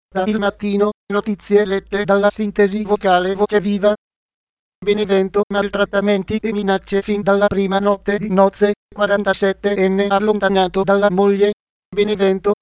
Da Il Mattino, notizie lette dalla sintesi vocale Voce Viva. Benevento, maltrattamenti e minacce fin dalla prima notte di nozze, 47enne allontanato dalla moglie. Benevento,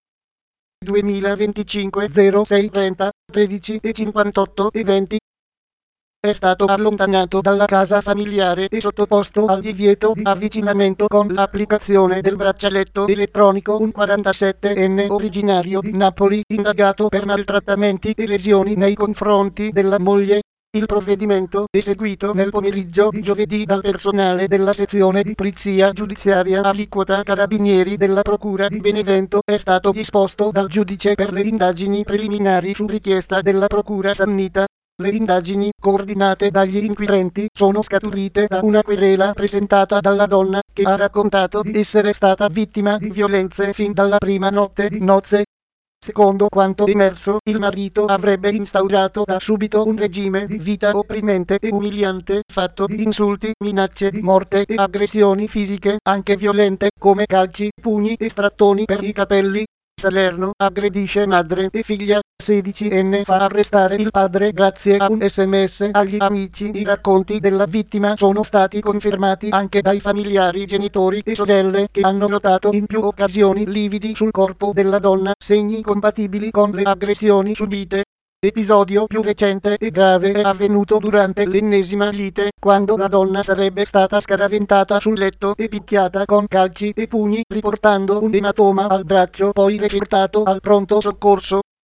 2025 06:30, 13:58 e 20. È stato allontanato dalla casa familiare e sottoposto al divieto di avvicinamento con l'applicazione del braccialetto elettronico un 47enne originario di Napoli, indagato per maltrattamenti e lesioni nei confronti della moglie. Il provvedimento, eseguito nel pomeriggio di giovedì dal personale della sezione di polizia giudiziaria aliquota Carabinieri della Procura di Benevento, è stato disposto dal giudice per le indagini preliminari su richiesta della Procura Sannita. Le indagini, coordinate dagli inquirenti, sono scaturite da una querela presentata dalla donna, che ha raccontato di essere stata vittima di violenze fin dalla prima notte di nozze. Secondo quanto emerso, il marito avrebbe instaurato da subito un regime di vita opprimente e umiliante, fatto di insulti, minacce di morte e aggressioni fisiche, anche violente, come calci, pugni e strattoni per i capelli. Salerno aggredisce madre e figlia. 16enne fa arrestare il padre grazie a un SMS agli amici. I racconti della vittima sono stati confermati anche dai familiari, genitori e sorelle, che hanno notato in più occasioni lividi sul corpo della donna, segni compatibili con le aggressioni subite. L'episodio più recente e grave è avvenuto durante l'ennesima lite, quando la donna sarebbe stata scaraventata sul letto e picchiata con calci e pugni, riportando un ematoma al braccio poi refertato al pronto soccorso.